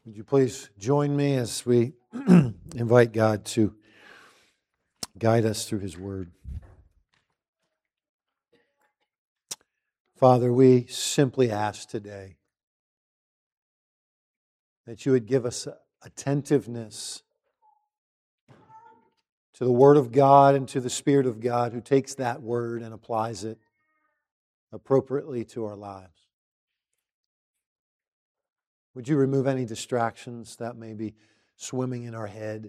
Would you please join me as we invite God to guide us through His Word? Father, we simply ask today that you would give us attentiveness to the Word of God and to the Spirit of God who takes that Word and applies it appropriately to our lives. Would you remove any distractions that may be swimming in our head?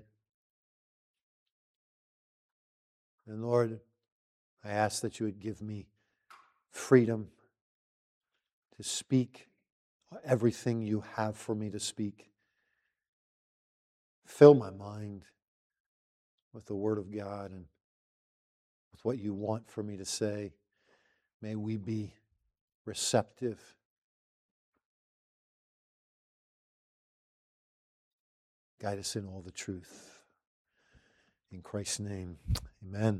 And Lord, I ask that you would give me freedom to speak everything you have for me to speak. Fill my mind with the Word of God and with what you want for me to say. May we be receptive. Guide us in all the truth. In Christ's name, amen.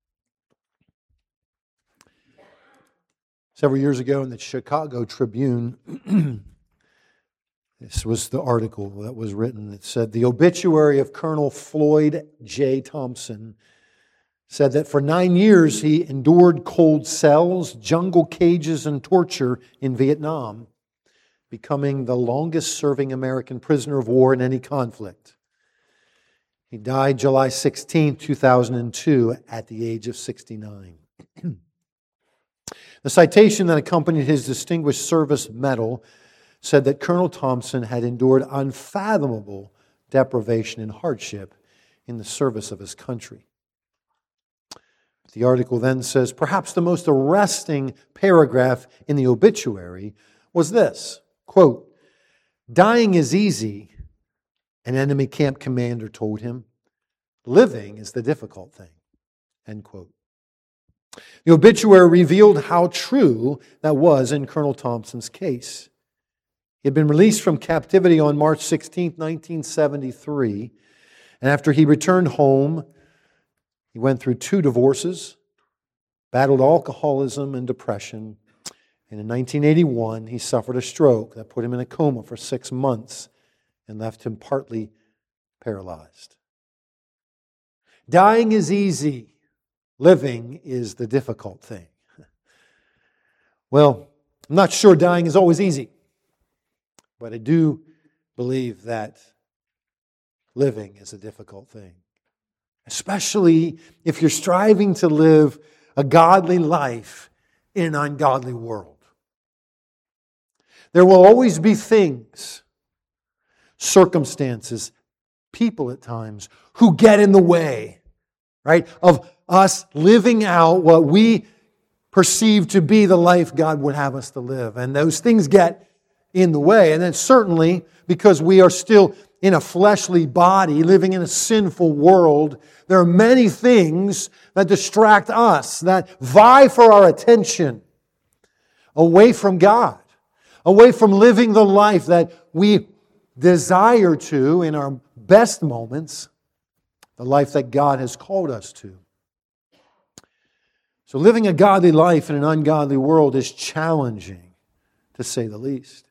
Several years ago in the Chicago Tribune, this was the article that was written. It said, the obituary of Colonel Floyd J. Thompson said that for 9 years he endured cold cells, jungle cages, and torture in Vietnam, becoming the longest-serving American prisoner of war in any conflict. He died July 16, 2002, at the age of 69. The citation that accompanied his Distinguished Service Medal said that Colonel Thompson had endured unfathomable deprivation and hardship in the service of his country. The article then says, perhaps the most arresting paragraph in the obituary was this, quote, dying is easy, an enemy camp commander told him. Living is the difficult thing, end quote. The obituary revealed how true that was in Colonel Thompson's case. He had been released from captivity on March 16, 1973, and after he returned home, he went through 2 divorces, battled alcoholism and depression, and in 1981, he suffered a stroke that put him in a coma for 6 months and left him partly paralyzed. Dying is easy. Living is the difficult thing. Well, I'm not sure dying is always easy, but I do believe that living is a difficult thing, especially if you're striving to live a godly life in an ungodly world. There will always be things, circumstances, people at times who get in the way, right, of us living out what we perceive to be the life God would have us to live. And those things get in the way. And then certainly because we are still in a fleshly body, living in a sinful world, there are many things that distract us, that vie for our attention away from God, away from living the life that we desire to in our best moments, the life that God has called us to. So living a godly life in an ungodly world is challenging, to say the least.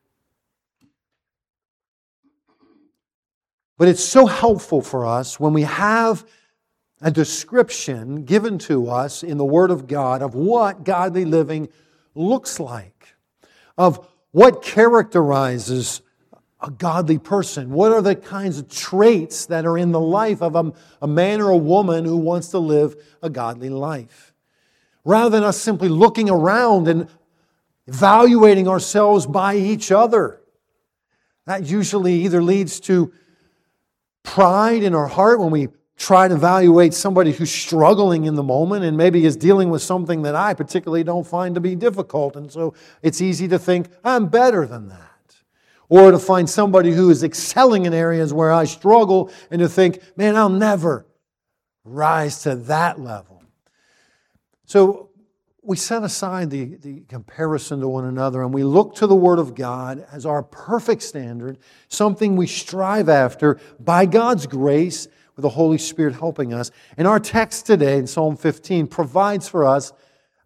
But it's so helpful for us when we have a description given to us in the Word of God of what godly living looks like, of what characterizes a godly person. What are the kinds of traits that are in the life of a man or a woman who wants to live a godly life? Rather than us simply looking around and evaluating ourselves by each other. That usually either leads to pride in our heart when we try to evaluate somebody who's struggling in the moment and maybe is dealing with something that I particularly don't find to be difficult. And so it's easy to think, I'm better than that. Or to find somebody who is excelling in areas where I struggle and to think, man, I'll never rise to that level. So we set aside the comparison to one another and we look to the Word of God as our perfect standard, something we strive after by God's grace with the Holy Spirit helping us. And our text today in Psalm 15 provides for us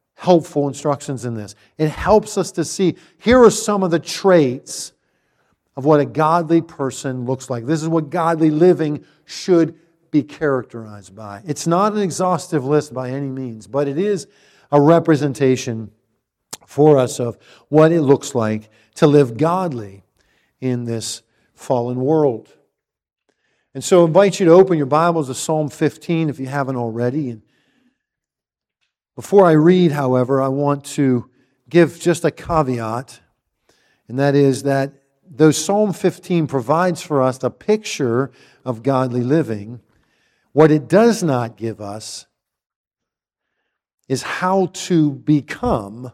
helpful instructions in this. It helps us to see, here are some of the traits of what a godly person looks like. This is what godly living should be characterized by. It's not an exhaustive list by any means, but it is a representation for us of what it looks like to live godly in this fallen world. And so I invite you to open your Bibles to Psalm 15 if you haven't already. And before I read, however, I want to give just a caveat, and that is that though Psalm 15 provides for us a picture of godly living, what it does not give us is how to become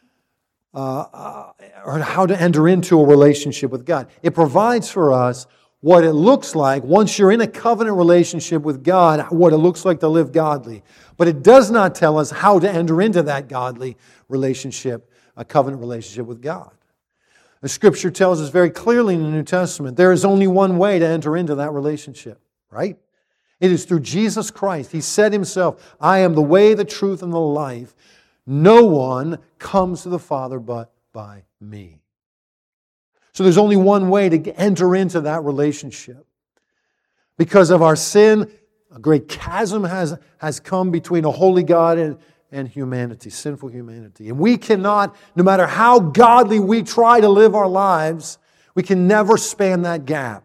or how to enter into a relationship with God. It provides for us what it looks like once you're in a covenant relationship with God, what it looks like to live godly. But it does not tell us how to enter into that godly relationship, a covenant relationship with God. The Scripture tells us very clearly in the New Testament, there is only one way to enter into that relationship, right? It is through Jesus Christ. He said Himself, I am the way, the truth, and the life. No one comes to the Father but by me. So there's only one way to enter into that relationship. Because of our sin, a great chasm has come between a holy God and humanity, sinful humanity. And we cannot, no matter how godly we try to live our lives, we can never span that gap.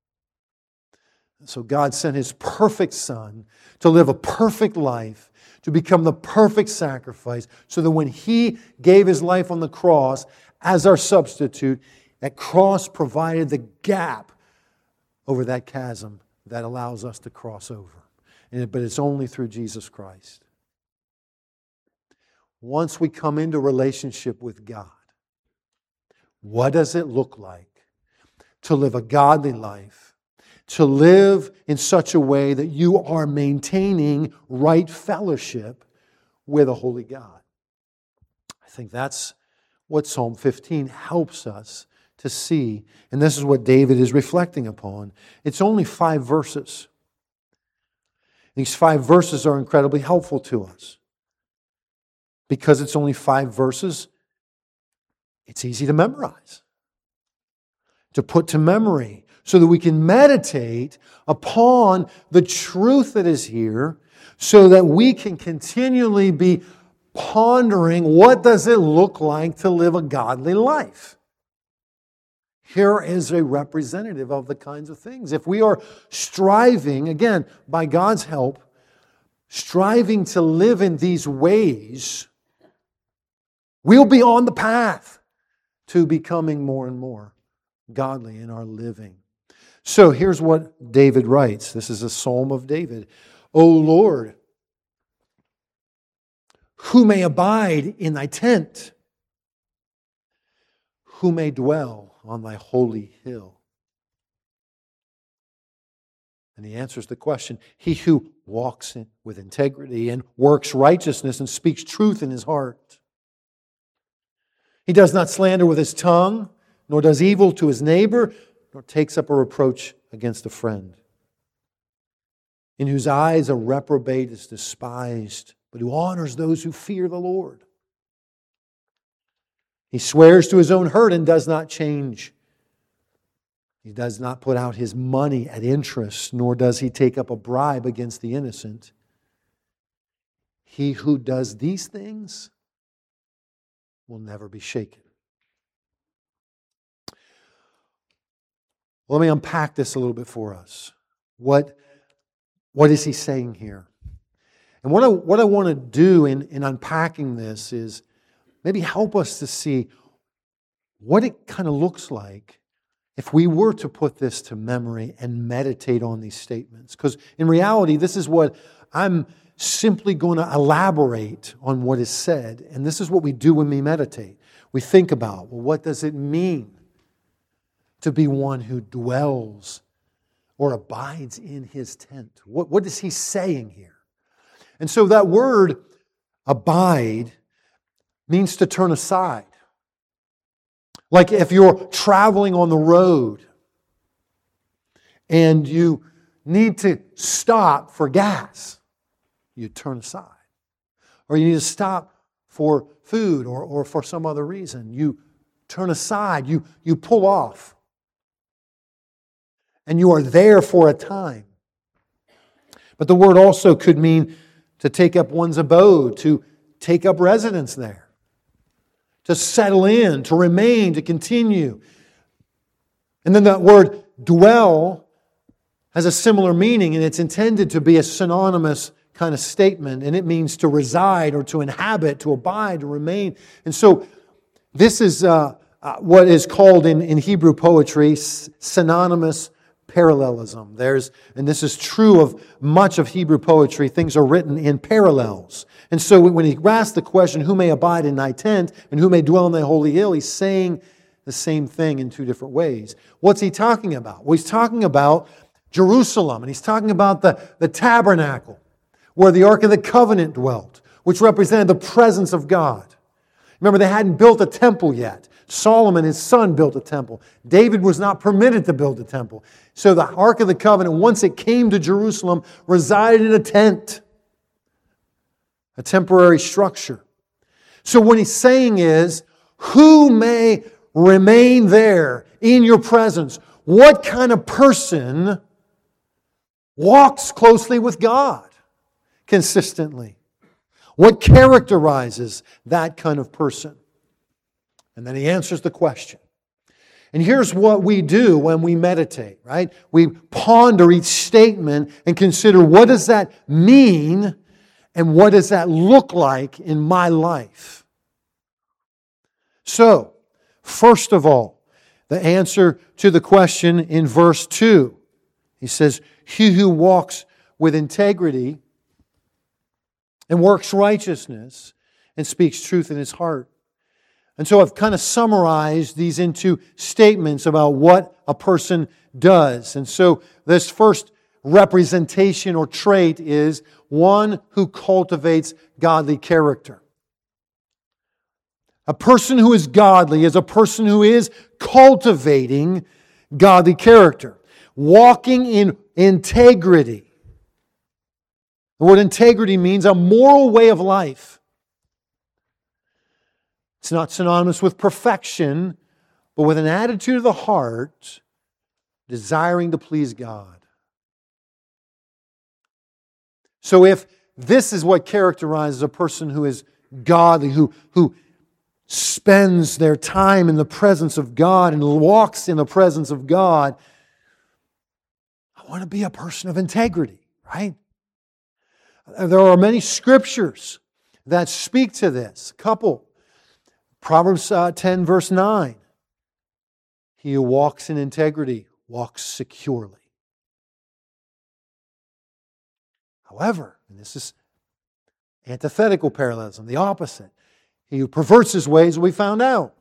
So God sent His perfect Son to live a perfect life, to become the perfect sacrifice, so that when He gave His life on the cross as our substitute, that cross provided the gap over that chasm that allows us to cross over. But it's only through Jesus Christ. Once we come into relationship with God, what does it look like to live a godly life? To live in such a way that you are maintaining right fellowship with a holy God. I think that's what Psalm 15 helps us to see. And this is what David is reflecting upon. It's only 5 verses. These 5 verses are incredibly helpful to us. Because it's only 5 verses, it's easy to memorize, to put to memory, so that we can meditate upon the truth that is here, so that we can continually be pondering, what does it look like to live a godly life? Here is a representative of the kinds of things. If we are striving, again, by God's help, striving to live in these ways, we'll be on the path to becoming more and more godly in our living. So here's what David writes. This is a psalm of David. O Lord, who may abide in thy tent? Who may dwell on thy holy hill? And he answers the question, he who walks with integrity and works righteousness and speaks truth in his heart. He does not slander with his tongue, nor does evil to his neighbor, nor takes up a reproach against a friend. In whose eyes a reprobate is despised, but who honors those who fear the Lord. He swears to his own hurt and does not change. He does not put out his money at interest, nor does he take up a bribe against the innocent. He who does these things will never be shaken. Well, let me unpack this a little bit for us. What is he saying here? And what I want to do in unpacking this is maybe help us to see what it kind of looks like if we were to put this to memory and meditate on these statements. Because in reality, this is what I'm simply going to elaborate on what is said. And this is what we do when we meditate. We think about, well, what does it mean to be one who dwells or abides in His tent? What is he saying here? And so that word, abide, means to turn aside. Like if you're traveling on the road and you need to stop for gas, you turn aside. Or you need to stop for food or for some other reason. You turn aside, you pull off. and you are there for a time. But the word also could mean to take up one's abode, to take up residence there, to settle in, to remain, to continue. And then that word dwell has a similar meaning, and it's intended to be a synonymous kind of statement, and it means to reside or to inhabit, to abide, to remain. And so this is what is called in Hebrew poetry synonymous parallelism. And this is true of much of Hebrew poetry. Things are written in parallels. And so when he asks the question, who may abide in thy tent and who may dwell in thy holy hill, he's saying the same thing in two different ways. What's he talking about? Well, he's talking about Jerusalem, and he's talking about the tabernacle where the Ark of the Covenant dwelt, which represented the presence of God. Remember, they hadn't built a temple yet. Solomon, his son, built a temple. David was not permitted to build a temple. So the Ark of the Covenant, once it came to Jerusalem, resided in a tent, a temporary structure. So what he's saying is, who may remain there in your presence? What kind of person walks closely with God consistently? What characterizes that kind of person? And then he answers the question. And here's what we do when we meditate, right? We ponder each statement and consider, what does that mean and what does that look like in my life? So, first of all, the answer to the question in verse 2. He says, he who walks with integrity and works righteousness and speaks truth in his heart. And so I've kind of summarized these into statements about what a person does. And so this first representation or trait is one who cultivates godly character. A person who is godly is a person who is cultivating godly character, walking in integrity. The word integrity means a moral way of life. It's not synonymous with perfection, but with an attitude of the heart desiring to please God. So if this is what characterizes a person who is godly, who spends their time in the presence of God and walks in the presence of God, I want to be a person of integrity, right? There are many scriptures that speak to this. A couple. Proverbs 10 verse 9. He who walks in integrity walks securely. However, and this is antithetical parallelism, the opposite. He who perverts his ways will be found out.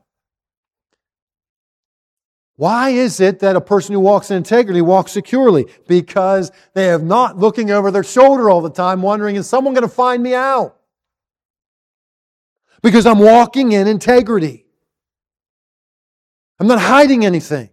Why is it that a person who walks in integrity walks securely? Because they have not looking over their shoulder all the time, wondering, is someone going to find me out? Because I'm walking in integrity. I'm not hiding anything.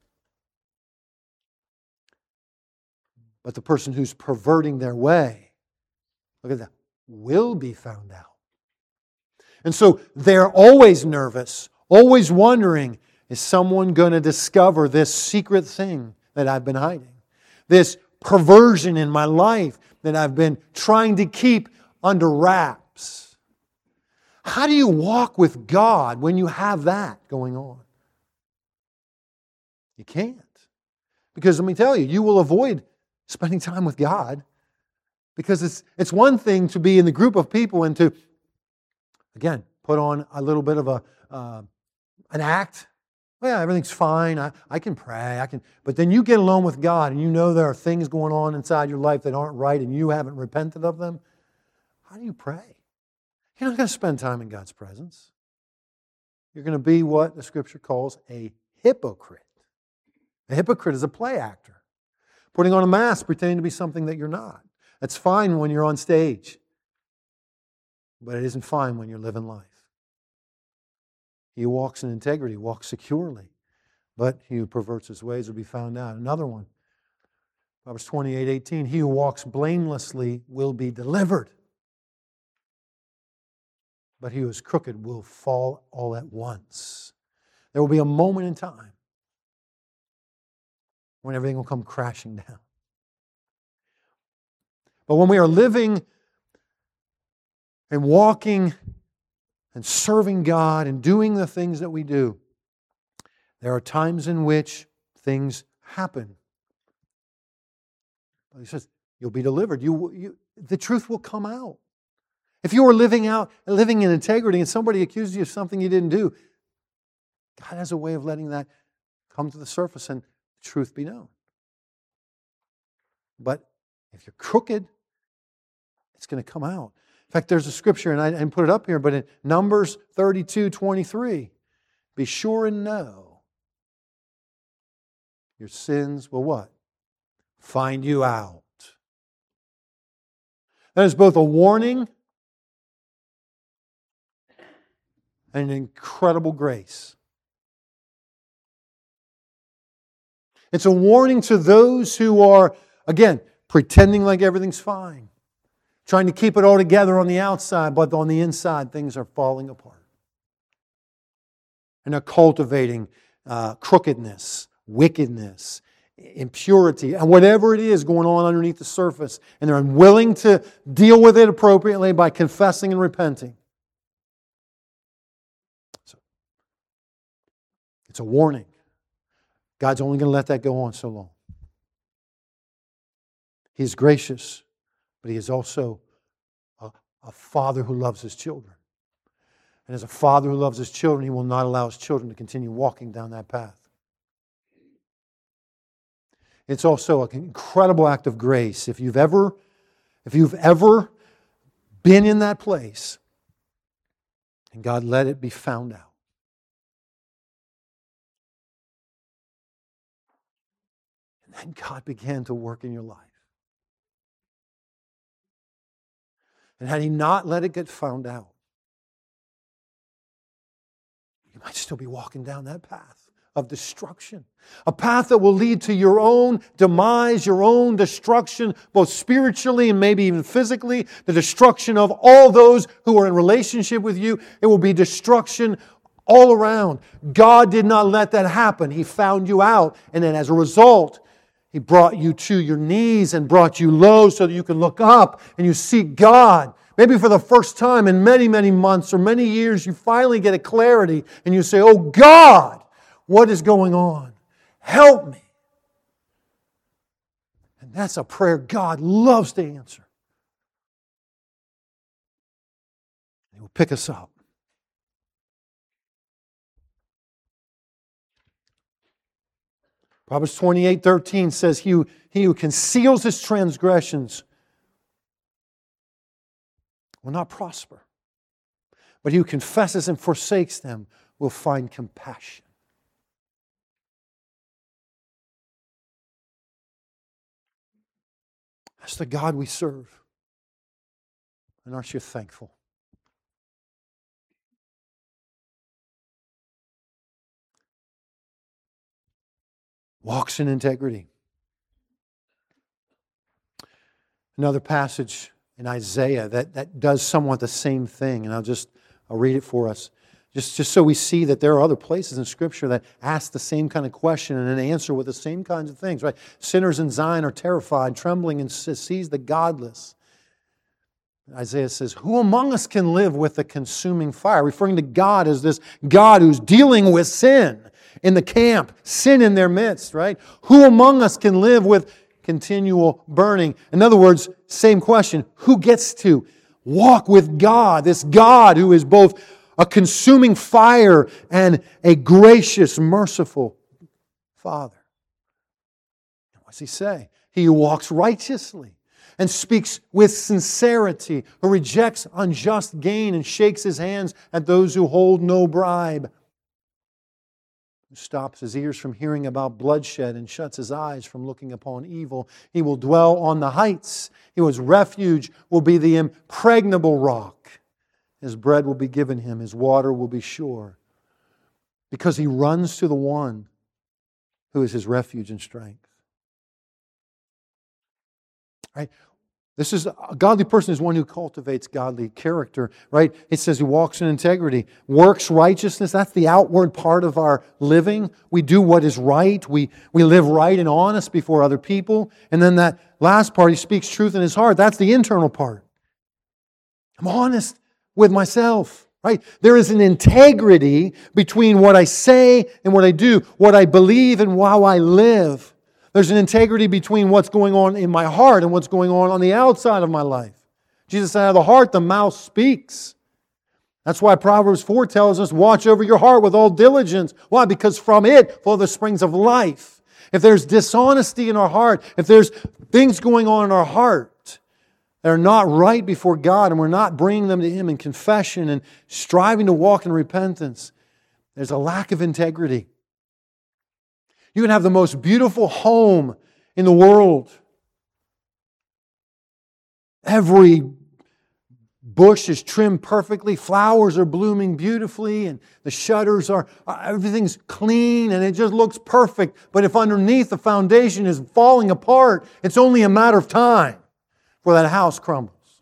But the person who's perverting their way, look at that, will be found out. And so they're always nervous, always wondering, is someone going to discover this secret thing that I've been hiding? This perversion in my life that I've been trying to keep under wraps? How do you walk with God when you have that going on? You can't. Because let me tell you, you will avoid spending time with God. Because it's one thing to be in the group of people and to, again, put on a little bit of an act. Well, yeah, everything's fine. I can pray. But then you get alone with God and you know there are things going on inside your life that aren't right and you haven't repented of them. How do you pray? You're not going to spend time in God's presence. You're going to be what the Scripture calls a hypocrite. A hypocrite is a play actor, putting on a mask, pretending to be something that you're not. That's fine when you're on stage, but it isn't fine when you're living life. He who walks in integrity walks securely, but he who perverts his ways will be found out. Another one, Proverbs 28:18, he who walks blamelessly will be delivered, but he who is crooked will fall all at once. There will be a moment in time when everything will come crashing down. But when we are living and walking and serving God and doing the things that we do, there are times in which things happen. But He says, you'll be delivered. The truth will come out. If you were living in integrity and somebody accuses you of something you didn't do, God has a way of letting that come to the surface and the truth be known. But if you're crooked, it's going to come out. In fact, there's a scripture, and I didn't put it up here, but in Numbers 32:23, be sure and know your sins will what? Find you out. That is both a warning and an incredible grace. It's a warning to those who are, again, pretending like everything's fine, trying to keep it all together on the outside, but on the inside, things are falling apart. And they're cultivating crookedness, wickedness, impurity, and whatever it is going on underneath the surface. And they're unwilling to deal with it appropriately by confessing and repenting. So, it's a warning. God's only going to let that go on so long. He's gracious, but He is also a father who loves His children. And as a father who loves His children, He will not allow His children to continue walking down that path. It's also an incredible act of grace. If you've ever been in that place and God let it be found out, and then God began to work in your life. And had He not let it get found out, you might still be walking down that path of destruction. A path that will lead to your own demise, your own destruction, both spiritually and maybe even physically, the destruction of all those who are in relationship with you. It will be destruction all around. God did not let that happen. He found you out, and then as a result, He brought you to your knees and brought you low so that you can look up and you seek God. Maybe for the first time in many, many months or many years, you finally get a clarity and you say, oh God, what is going on? Help me. And that's a prayer God loves to answer. He will pick us up. Proverbs 28:13 says, He who conceals his transgressions will not prosper, but he who confesses and forsakes them will find compassion. That's the God we serve. And aren't you thankful? Walks in integrity. Another passage in Isaiah that does somewhat the same thing, and I'll read it for us. Just so we see that there are other places in Scripture that ask the same kind of question and then answer with the same kinds of things, right? Sinners in Zion are terrified, trembling, and seize the godless. Isaiah says, who among us can live with the consuming fire? Referring to God as this God who's dealing with sin in the camp, sin in their midst, right? Who among us can live with continual burning? In other words, same question, who gets to walk with God, this God who is both a consuming fire and a gracious, merciful Father? What's He say? He who walks righteously and speaks with sincerity, who rejects unjust gain and shakes his hands at those who hold no bribe, who stops his ears from hearing about bloodshed and shuts his eyes from looking upon evil. He will dwell on the heights. His refuge will be the impregnable rock. His bread will be given him. His water will be sure. Because he runs to the one who is his refuge and strength. Right? This is a godly person is one who cultivates godly character, right? It says he walks in integrity, works righteousness. That's the outward part of our living. We do what is right. We live right and honest before other people. And then that last part, he speaks truth in his heart. That's the internal part. I'm honest with myself, right? There is an integrity between what I say and what I do, what I believe and how I live. There's an integrity between what's going on in my heart and what's going on the outside of my life. Jesus said, out of the heart, the mouth speaks. That's why Proverbs 4 tells us, watch over your heart with all diligence. Why? Because from it flow the springs of life. If there's dishonesty in our heart, if there's things going on in our heart that are not right before God and we're not bringing them to Him in confession and striving to walk in repentance, there's a lack of integrity. You can have the most beautiful home in the world. Every bush is trimmed perfectly, flowers are blooming beautifully, and the shutters are, everything's clean and it just looks perfect. But if underneath the foundation is falling apart, it's only a matter of time before that house crumbles.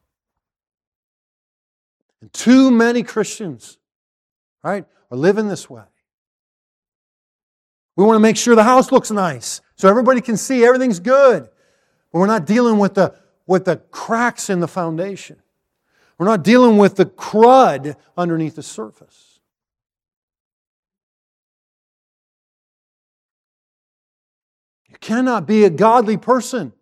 And too many Christians, right, are living this way. We want to make sure the house looks nice so everybody can see everything's good. But we're not dealing with the cracks in the foundation. We're not dealing with the crud underneath the surface. You cannot be a godly person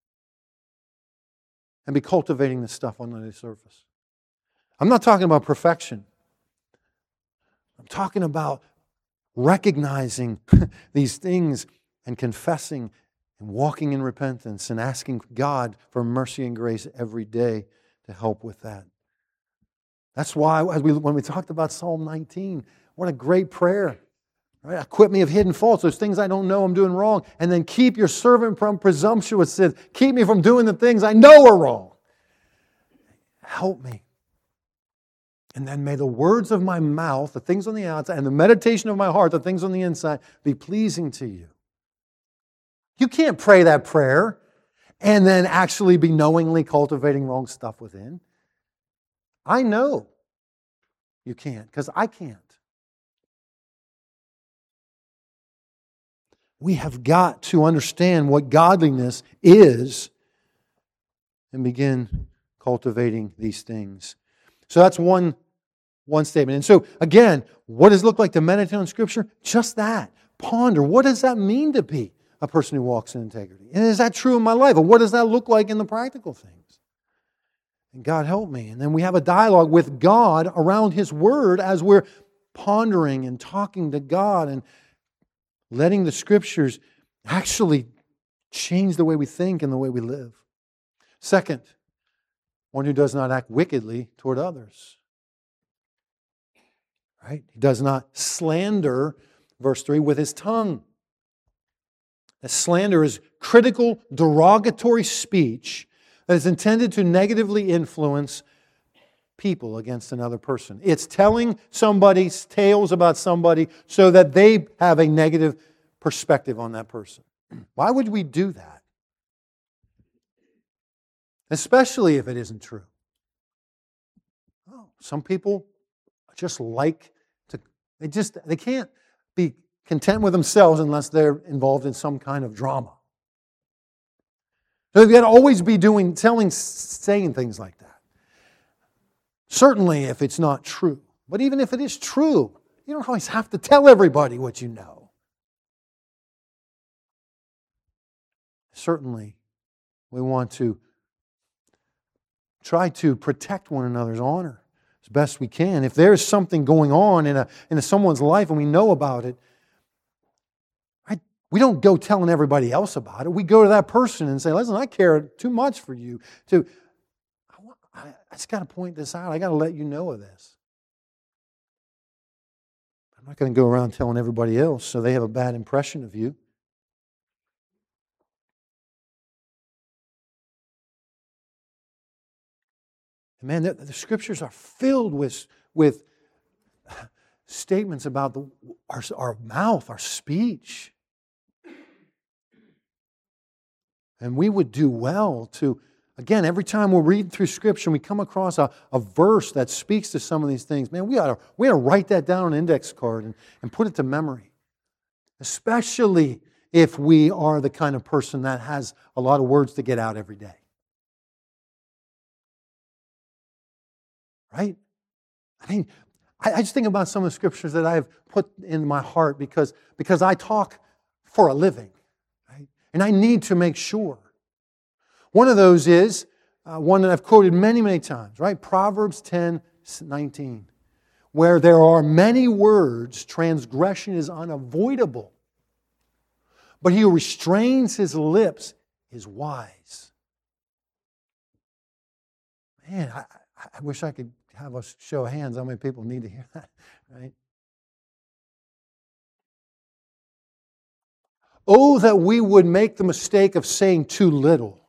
and be cultivating this stuff under the surface. I'm not talking about perfection. I'm talking about recognizing these things and confessing and walking in repentance and asking God for mercy and grace every day to help with that. That's why when we talked about Psalm 19, what a great prayer. Right? Acquit me of hidden faults, those things I don't know I'm doing wrong, and then keep your servant from presumptuous sins. Keep me from doing the things I know are wrong. Help me. And then may the words of my mouth, the things on the outside, and the meditation of my heart, the things on the inside, be pleasing to you. You can't pray that prayer and then actually be knowingly cultivating wrong stuff within. I know you can't, because I can't. We have got to understand what godliness is and begin cultivating these things. So that's one statement. And so, again, what does it look like to meditate on Scripture? Just that. Ponder. What does that mean to be a person who walks in integrity? And is that true in my life? And what does that look like in the practical things? And God help me. And then we have a dialogue with God around His Word as we're pondering and talking to God and letting the Scriptures actually change the way we think and the way we live. Second, one who does not act wickedly toward others. Right? He does not slander, verse 3, with his tongue. A slander is critical, derogatory speech that is intended to negatively influence people against another person. It's telling somebody's tales about somebody so that they have a negative perspective on that person. Why would we do that? Especially if it isn't true. Oh, some people just like to, they can't be content with themselves unless they're involved in some kind of drama. So they've got to always be saying things like that. Certainly if it's not true. But even if it is true, you don't always have to tell everybody what you know. Certainly, we want to try to protect one another's honor as best we can. If there's something going on in someone's life and we know about it, right, we don't go telling everybody else about it. We go to that person and say, listen, I care too much for you. I just got to point this out. I got to let you know of this. I'm not going to go around telling everybody else so they have a bad impression of you. And man, the Scriptures are filled with statements about our mouth, our speech. And we would do well to Again, every time we're reading through Scripture and we come across a verse that speaks to some of these things, man, we ought to write that down on an index card and put it to memory. Especially if we are the kind of person that has a lot of words to get out every day. Right? I mean, I just think about some of the scriptures that I've put in my heart because I talk for a living. Right? And I need to make sure. One of those is one that I've quoted many, many times, right? Proverbs 10:19. Where there are many words, transgression is unavoidable. But he who restrains his lips is wise. Man, I wish I could have a show of hands how many people need to hear that, right? Oh, that we would make the mistake of saying too little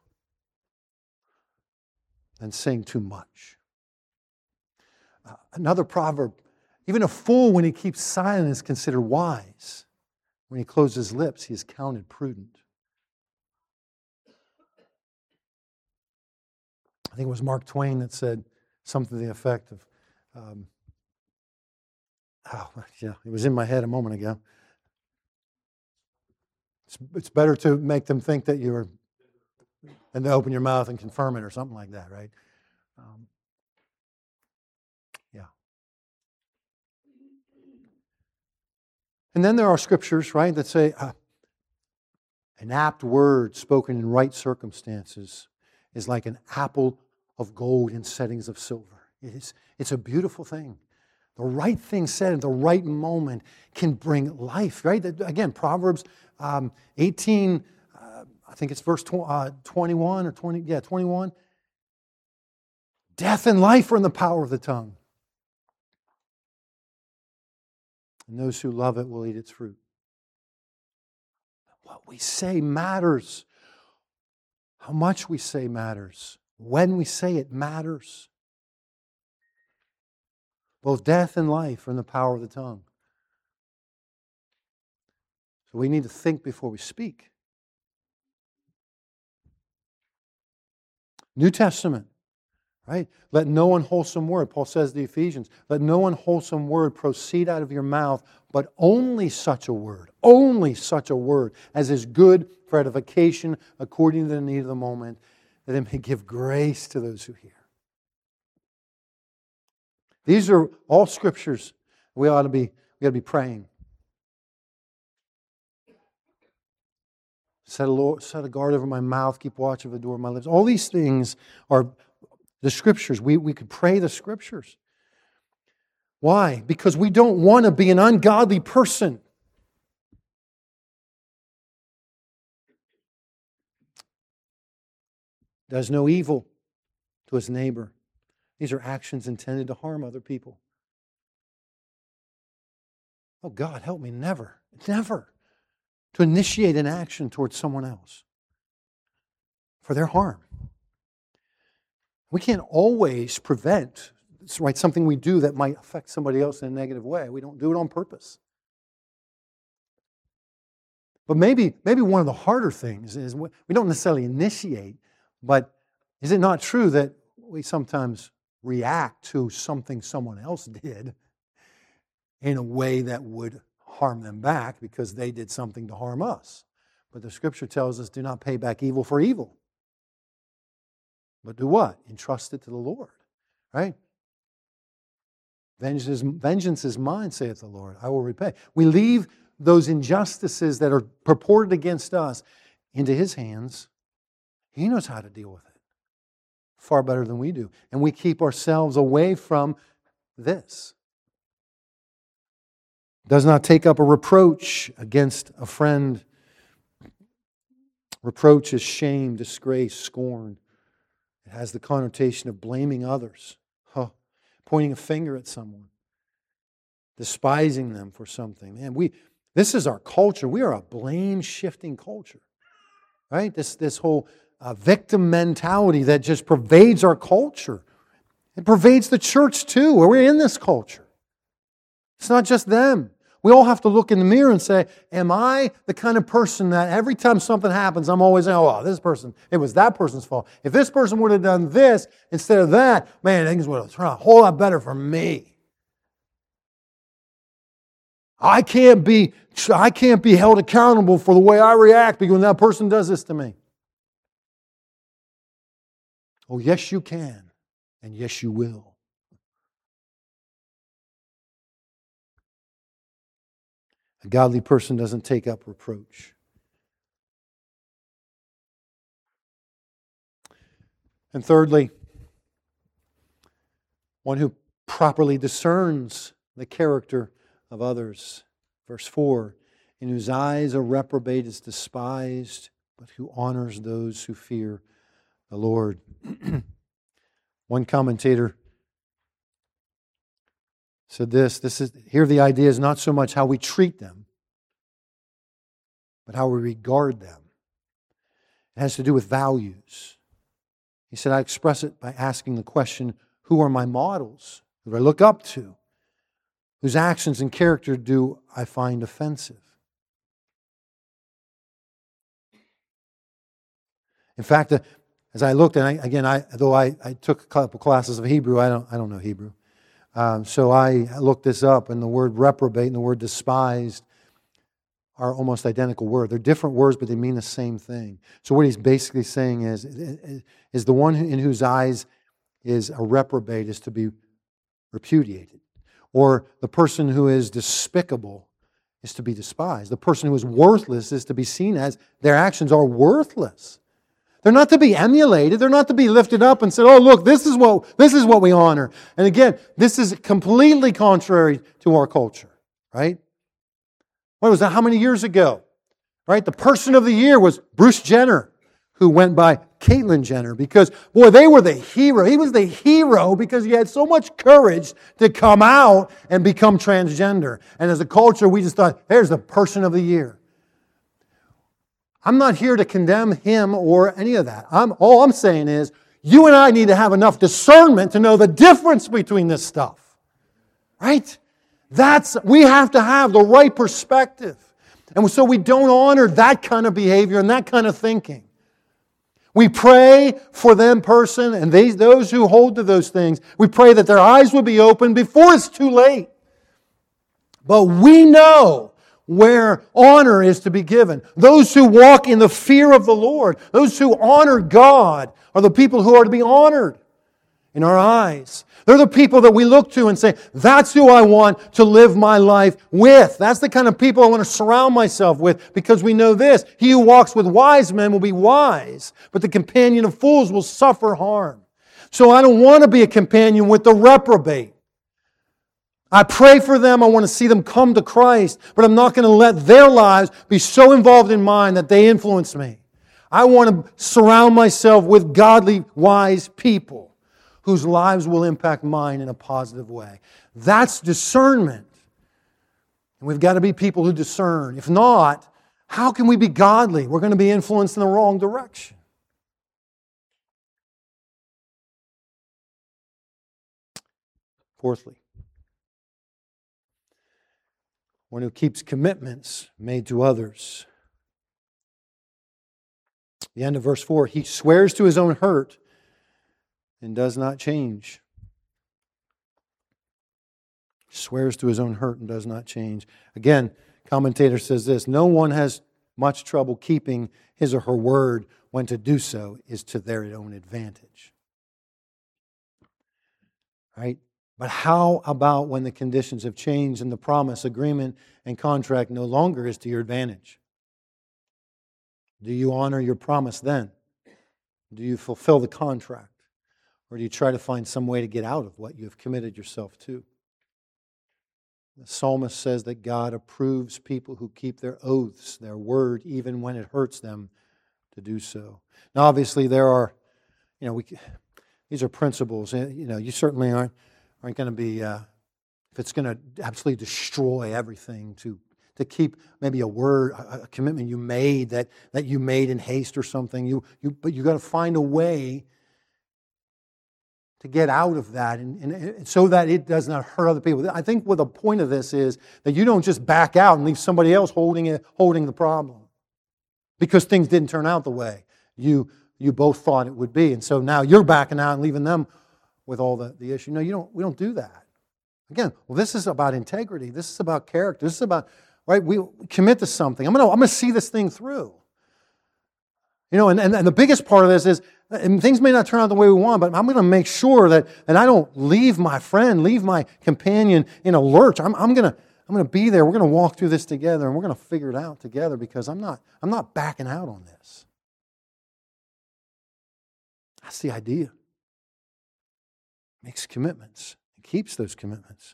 than saying too much. Another proverb, even a fool when he keeps silent is considered wise. When he closes his lips, he is counted prudent. I think it was Mark Twain that said something to the effect of, it was in my head a moment ago. It's better to make them think that you're, than to open your mouth and confirm it or something like that, right? And then there are scriptures, right, that say an apt word spoken in right circumstances is like an apple of gold in settings of silver. It's a beautiful thing. The right thing said at the right moment can bring life, right? Again, Proverbs 18, I think it's verse 21 or 20, 21. Death and life are in the power of the tongue. And those who love it will eat its fruit. What we say matters. How much we say matters. When we say it matters. Both death and life are in the power of the tongue. So we need to think before we speak. New Testament. Right? Let no unwholesome word, Paul says to the Ephesians, let no unwholesome word proceed out of your mouth, but only such a word as is good for edification according to the need of the moment, that it may give grace to those who hear. These are all scriptures we ought to be praying. Set a guard over my mouth, keep watch over the door of my lips. All these things are the Scriptures. We could pray the Scriptures. Why? Because we don't want to be an ungodly person. Does no evil to his neighbor. These are actions intended to harm other people. Oh God, help me never to initiate an action towards someone else for their harm. We can't always prevent, right, something we do that might affect somebody else in a negative way. We don't do it on purpose. But maybe one of the harder things is we don't necessarily initiate, but is it not true that we sometimes react to something someone else did in a way that would harm them back because they did something to harm us? But the Scripture tells us, do not pay back evil for evil. But do what? Entrust it to the Lord, right? Vengeance is mine, saith the Lord. I will repay. We leave those injustices that are purported against us into His hands. He knows how to deal with it far better than we do. And we keep ourselves away from this. Does not take up a reproach against a friend. Reproach is shame, disgrace, scorn. It has the connotation of blaming others, pointing a finger at someone, despising them for something. Man, this is our culture. We are a blame-shifting culture, right? This whole victim mentality that just pervades our culture. It pervades the church too, where we're in this culture. It's not just them. We all have to look in the mirror and say, am I the kind of person that every time something happens, I'm always saying, oh, this person, it was that person's fault. If this person would have done this instead of that, man, things would have turned out a whole lot better for me. I can't be held accountable for the way I react because when that person does this to me. Oh, yes, you can. And yes, you will. A godly person doesn't take up reproach. And thirdly, one who properly discerns the character of others. Verse 4, in whose eyes a reprobate is despised, but who honors those who fear the Lord. One commentator said here the idea is not so much how we treat them, but how we regard them. It has to do with values. He said, I express it by asking the question, who are my models? Who do I look up to? Whose actions and character do I find offensive? In fact, as I looked, and though I took a couple classes of Hebrew, I don't know Hebrew. So I looked this up, and the word reprobate and the word despised are almost identical words. They're different words, but they mean the same thing. So what he's basically saying is the one in whose eyes is a reprobate is to be repudiated. Or the person who is despicable is to be despised. The person who is worthless is to be seen as their actions are worthless. They're not to be emulated. They're not to be lifted up and said, oh, look, this is what we honor. And again, this is completely contrary to our culture, right? What was that? How many years ago? Right? The person of the year was Bruce Jenner, who went by Caitlyn Jenner, because, boy, they were the hero. He was the hero because he had so much courage to come out and become transgender. And as a culture, we just thought, there's the person of the year. I'm not here to condemn him or any of that. All I'm saying is, you and I need to have enough discernment to know the difference between this stuff. Right? We have to have the right perspective. And so we don't honor that kind of behavior and that kind of thinking. We pray for them person and those who hold to those things. We pray that their eyes will be open before it's too late. But we know where honor is to be given. Those who walk in the fear of the Lord, those who honor God, are the people who are to be honored in our eyes. They're the people that we look to and say, that's who I want to live my life with. That's the kind of people I want to surround myself with, because we know this: he who walks with wise men will be wise, but the companion of fools will suffer harm. So I don't want to be a companion with the reprobate. I pray for them. I want to see them come to Christ, but I'm not going to let their lives be so involved in mine that they influence me. I want to surround myself with godly, wise people whose lives will impact mine in a positive way. That's discernment. And we've got to be people who discern. If not, how can we be godly? We're going to be influenced in the wrong direction. Fourthly, one who keeps commitments made to others. The end of verse 4, he swears to his own hurt and does not change. Swears to his own hurt and does not change. Again, commentator says this: no one has much trouble keeping his or her word when to do so is to their own advantage. Right? But how about when the conditions have changed and the promise, agreement, and contract no longer is to your advantage? Do you honor your promise then? Do you fulfill the contract? Or do you try to find some way to get out of what you have committed yourself to? The psalmist says that God approves people who keep their oaths, their word, even when it hurts them to do so. Now, obviously, there are, these are principles. You certainly aren't going to be, if it's going to absolutely destroy everything, to keep maybe a word, a commitment you made that you made in haste or something. But you got to find a way to get out of that and so that it does not hurt other people. I think what the point of this is that you don't just back out and leave somebody else holding the problem because things didn't turn out the way you both thought it would be. And so now you're backing out and leaving them with all the issue. No, we don't do that. Again, this is about integrity. This is about character. This is about, right, we commit to something. I'm going to see this thing through. And the biggest part of this is, and things may not turn out the way we want, but I'm going to make sure that I don't leave my friend, leave my companion in a lurch. I'm going to be there. We're going to walk through this together, and we're going to figure it out together because I'm not backing out on this. That's the idea. Makes commitments. It keeps those commitments.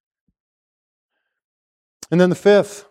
And then the fifth,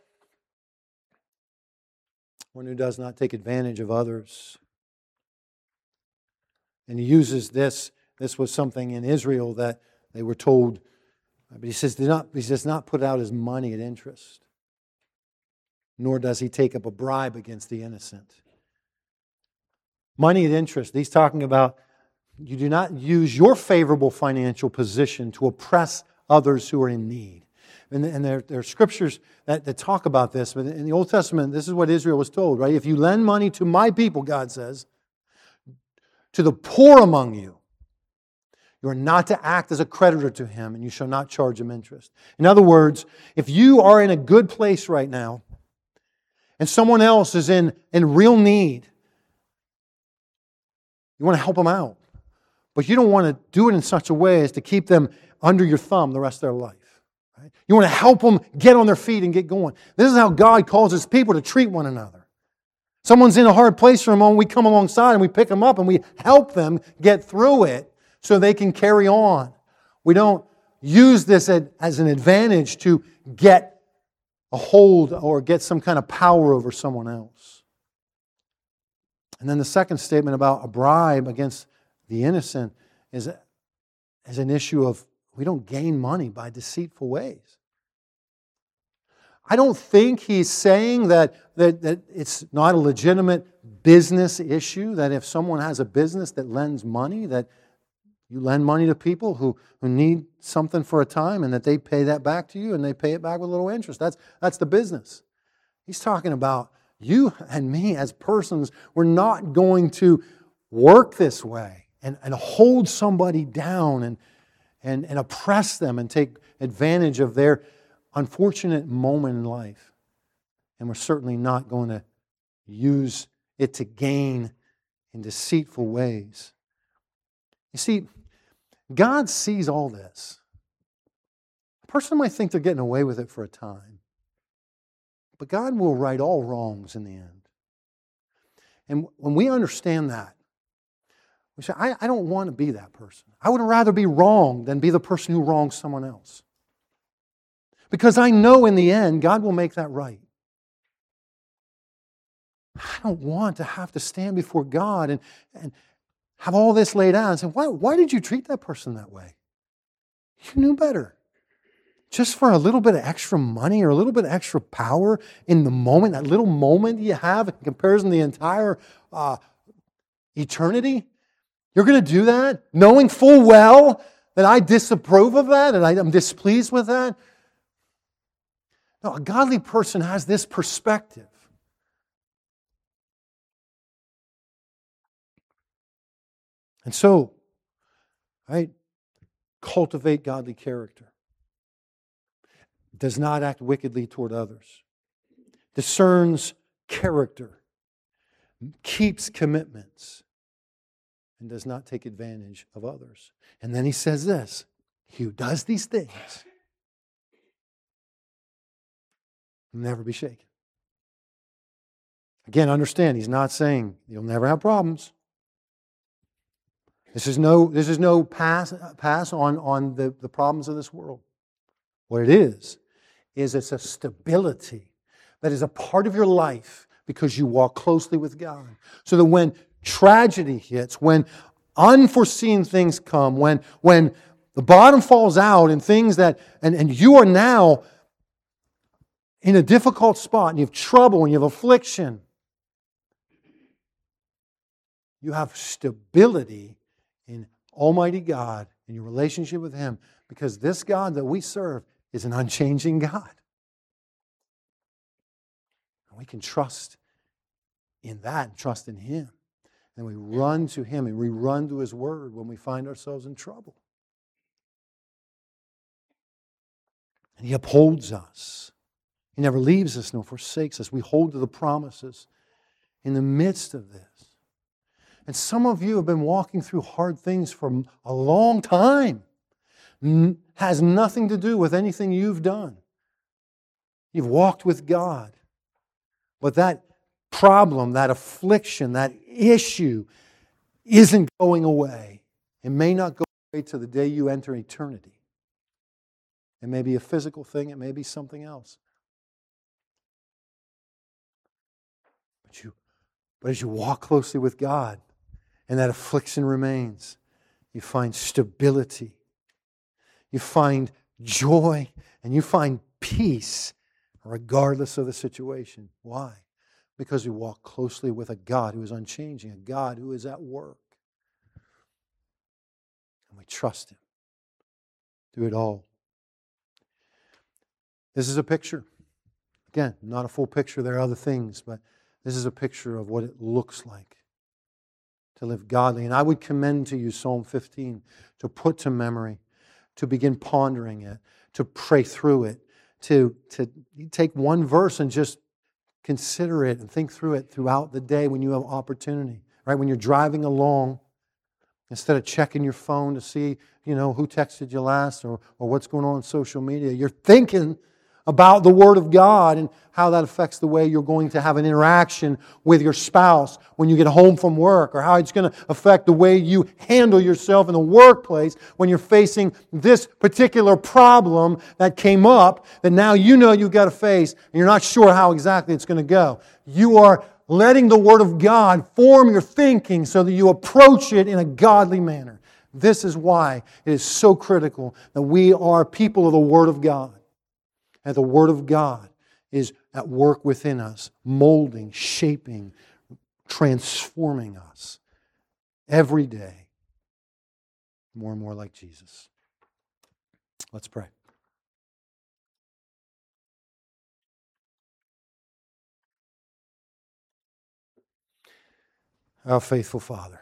one who does not take advantage of others. And he uses this. This was something in Israel that they were told. But he says, he does not put out his money at interest, nor does he take up a bribe against the innocent. Money at interest. He's talking about you do not use your favorable financial position to oppress others who are in need. And there are scriptures that talk about this. But in the Old Testament, this is what Israel was told, right? If you lend money to my people, God says, to the poor among you, you are not to act as a creditor to him, and you shall not charge him interest. In other words, if you are in a good place right now, and someone else is in real need, you want to help them out. But you don't want to do it in such a way as to keep them under your thumb the rest of their life. Right? You want to help them get on their feet and get going. This is how God calls His people to treat one another. Someone's in a hard place for a moment, we come alongside and we pick them up and we help them get through it so they can carry on. We don't use this as an advantage to get a hold or get some kind of power over someone else. And then the second statement about a bribe against the innocent is an issue of we don't gain money by deceitful ways. I don't think he's saying that it's not a legitimate business issue, that if someone has a business that lends money, that you lend money to people who need something for a time and that they pay that back to you and they pay it back with a little interest. That's the business. He's talking about you and me as persons. We're not going to work this way and hold somebody down and oppress them and take advantage of their unfortunate moment in life. And we're certainly not going to use it to gain in deceitful ways. You see, God sees all this. A person might think they're getting away with it for a time, but God will right all wrongs in the end. And when we understand that, we say, I don't want to be that person. I would rather be wrong than be the person who wrongs someone else. Because I know in the end, God will make that right. I don't want to have to stand before God and have all this laid out and say, why did you treat that person that way? You knew better. Just for a little bit of extra money or a little bit of extra power in the moment, that little moment you have in comparison to the entire eternity, you're going to do that knowing full well that I disapprove of that and I'm displeased with that? No, a godly person has this perspective. And so, right, cultivate godly character. Does not act wickedly toward others. Discerns character. Keeps commitments. And does not take advantage of others. And then he says this, he who does these things will never be shaken. Again, understand, he's not saying you'll never have problems. This is no pass on the problems of this world. What it is it's a stability that is a part of your life because you walk closely with God. So that when tragedy hits, when unforeseen things come, when the bottom falls out and things and you are now in a difficult spot and you have trouble and you have affliction, you have stability in Almighty God and your relationship with Him, because this God that we serve is an unchanging God. And we can trust in that and trust in Him. And we run to Him and we run to His Word when we find ourselves in trouble. And He upholds us. He never leaves us nor forsakes us. We hold to the promises in the midst of this. And some of you have been walking through hard things for a long time. Has nothing to do with anything you've done. You've walked with God. But that problem, that affliction, that issue isn't going away. It may not go away to the day you enter eternity. It may be a physical thing. It may be something else. But as you walk closely with God and that affliction remains, you find stability. You find joy and you find peace regardless of the situation. Why? Because you walk closely with a God who is unchanging, a God who is at work. And we trust Him through it all. This is a picture. Again, not a full picture. There are other things, but this is a picture of what it looks like to live godly. And I would commend to you Psalm 15 to put to memory, to begin pondering it, to pray through it, to take one verse and just consider it and think through it throughout the day when you have opportunity. Right? When you're driving along, instead of checking your phone to see, who texted you last or what's going on social media, you're thinking about the Word of God and how that affects the way you're going to have an interaction with your spouse when you get home from work, or how it's going to affect the way you handle yourself in the workplace when you're facing this particular problem that came up that now you've got to face and you're not sure how exactly it's going to go. You are letting the Word of God form your thinking so that you approach it in a godly manner. This is why it is so critical that we are people of the Word of God. And the Word of God is at work within us, molding, shaping, transforming us every day more and more like Jesus. Let's pray. Our faithful Father,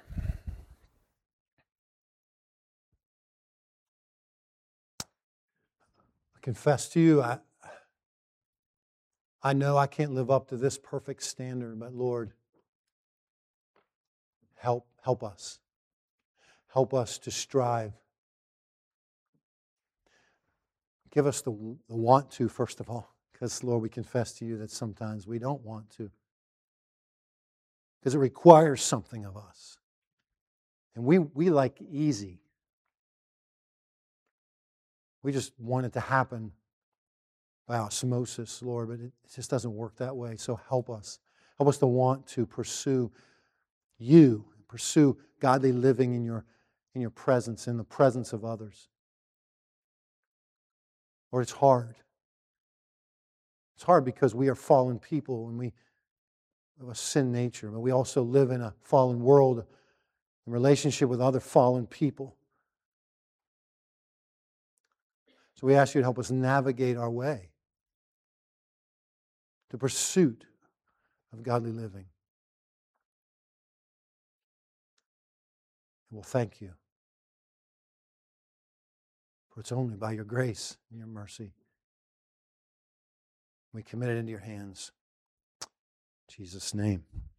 I confess to you, I know I can't live up to this perfect standard, but Lord, help us. Help us to strive. Give us the want to, first of all, because, Lord, we confess to you that sometimes we don't want to, because it requires something of us. And we like easy. We just want it to happen by osmosis, Lord, but it just doesn't work that way. So help us. Help us to want to pursue you, pursue godly living in your presence, in the presence of others. Lord, it's hard. It's hard because we are fallen people and we have a sin nature, but we also live in a fallen world in relationship with other fallen people. So we ask you to help us navigate our way to pursuit of godly living. And we'll thank you, for it's only by your grace and your mercy. We commit it into your hands. In Jesus' name.